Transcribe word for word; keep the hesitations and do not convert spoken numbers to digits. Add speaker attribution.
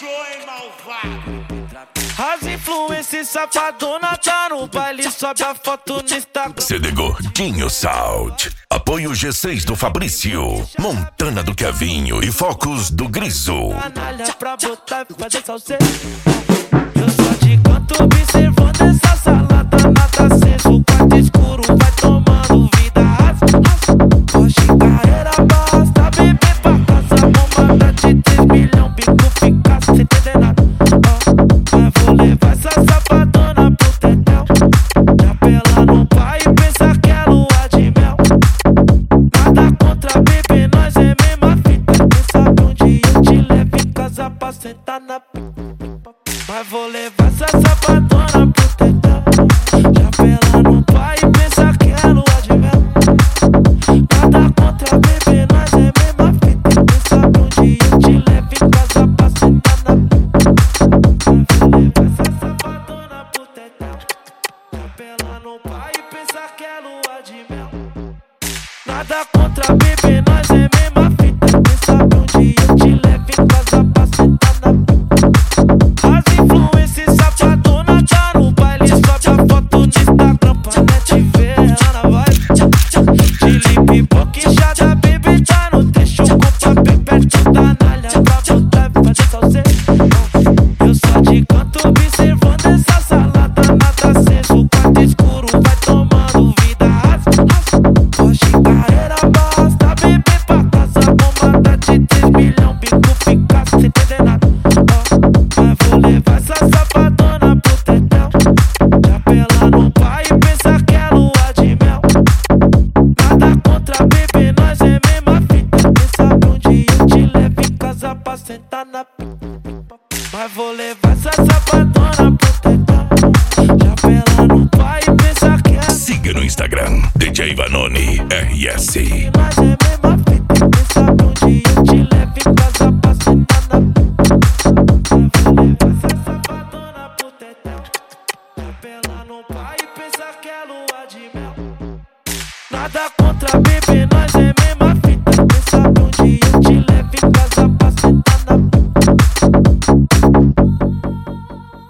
Speaker 1: Caprichou, hein, malvado?
Speaker 2: As influências safadona tá no baile, sobe a foto no Instagram.
Speaker 3: C D Gordinho Sound. Apoio G seis do Fabrício, Montana do Kevinho e Focus do Griso.
Speaker 2: Canalha pra botar e fazer salseiro. Eu só de canto observando essa salada, nada aceso. Quarto escuro vai tomando vida. Hoje carreira basta, beber pra casa. Bombada de três milhões, bico fica sem entender nada. Mas vou levar essa safadona pro tetel. Já pela no pai e pensa que é lua de mel. Nada contra bebê, nós é mesma fita. Quem sabe um dia eu te levo em casa pra sentar na p. Mas vou levar essa safadona pro tetel. Já pela no pai e pensa que é lua de mel. Nada contra bebê, nós é mesma fita. Quem sabe um dia eu te levo em casa pra sentar na p. Essa safadona pro tetel. Apela no pai e pensa que é lua de mel. Nada contra bebê, nós é mesma fita. Quem sabe um dia eu te levo em casa pra sentar na p. As influências safadona tá no baile, sobe a foto no Instagram pra net ver ela vai. Felipe Boquinha bebê tá no trecho, com papel perto da nalha pra botar e fazer salseiro. Eu só de canto observando essa salada, nada aceso. Quarto escuro vai tomando vida. Hoje carreira basta, beber pra casa. Bombada de três milhões, bico fica sem entender nada. Mas vou levar essa safadona pro tetel. Já pela no pai e pensa que é lua de mel. Nada contra bebê, nós é mesma fita. Quem sabe um dia eu te levo em casa pra sentar na p. Mas vou levar essa safadona pro tetel. Já pela no pai e pensa que é.
Speaker 3: Siga no Instagram, D J Vanoni R S.
Speaker 2: Nós é mesma fita. Quem sabe um dia eu te levo em casa pra sentar na p. Mas vou levar essa safadona pro tetel. Já pela no pai e pensa que é lua de mel. Nada contra bebê, nós é